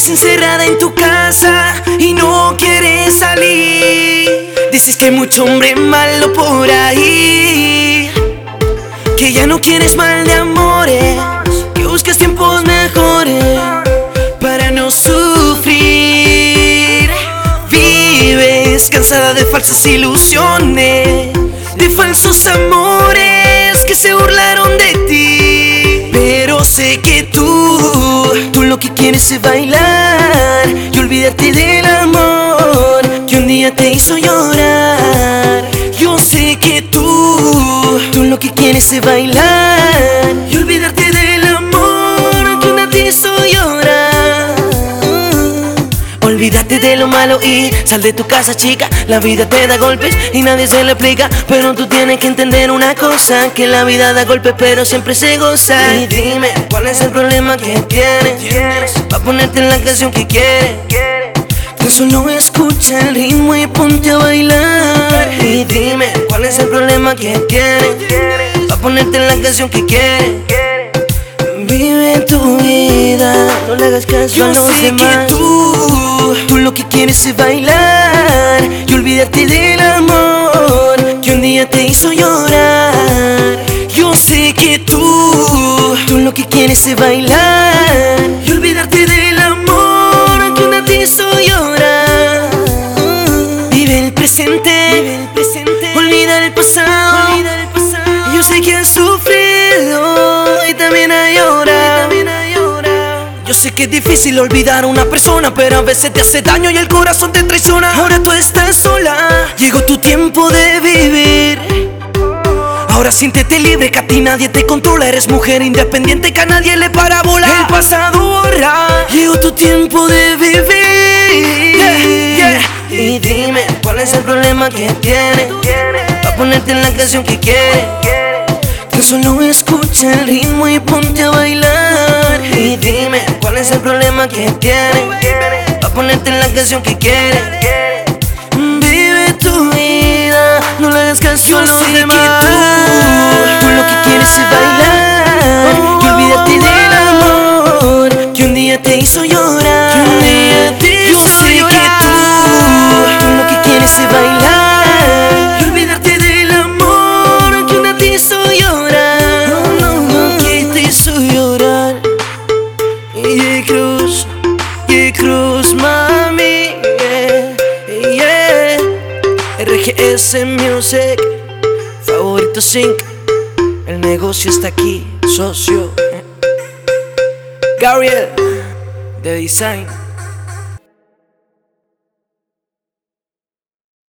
Vives encerrada en tu casa y no quieres salir. Dices que hay mucho hombre malo por ahí, que ya no quieres mal de amores, que buscas tiempos mejores para no sufrir. Vives cansada de falsas ilusiones, de falsos amores que se burlaron de ti. Pero sé que tú lo que quieres es bailar y olvidarte del amor que un día te hizo llorar. Yo sé que tú lo que quieres es bailar y olvidarte del amor que un día te hizo llorar. Olvídate de lo malo y sal de tu casa, chica. La vida te da golpes y nadie se lo explica, pero tú tienes que entender una cosa, que la vida da golpes pero siempre se goza. Y dime, ¿cuál es el problema que tienes? Pa' ponerte en la canción que quieres. Tan solo escucha el ritmo y ponte a bailar. Y dime, ¿cuál es el problema que tienes? Pa' ponerte en la canción que quieres. Vive tu vida, no le hagas caso a los demás. Yo sé que tú lo que quieres es bailar y olvidarte del amor que un día te hizo llorar. Yo sé que tú lo que quieres es bailar y olvidarte del amor que un día te hizo llorar. Vive el presente, olvida el pasado. Yo sé que has sufrido y también has llorado. Yo sé que es difícil olvidar a una persona, pero a veces te hace daño y el corazón te traiciona. Ahora tú estás sola, llegó tu tiempo de vivir. Ahora siéntete libre, que a ti nadie te controla. Eres mujer independiente, que a nadie le para volar. El pasado borra, llegó tu tiempo de vivir. Y dime, ¿cuál es el problema que tienes? Pa' ponerte en la canción que quieres. Tan solo escucha el ritmo y ponte a bailar. Y dime, ¿cuál es el problema que tienes? Pa' ponerte en la canción que quieres. Vive tu vida, no le hagas caso a los demás. Tú lo que quieres es bailar y olvídate del amor que un día te hizo llorar. Yo sé que tú lo que quieres es bailar y olvidarte del amor que un día te hizo llorar. Que te hizo llorar. Y Cruz, mami, yeah. RGS Music, Favorito Sync. El negocio está aquí, socio. Gabriel, de Design.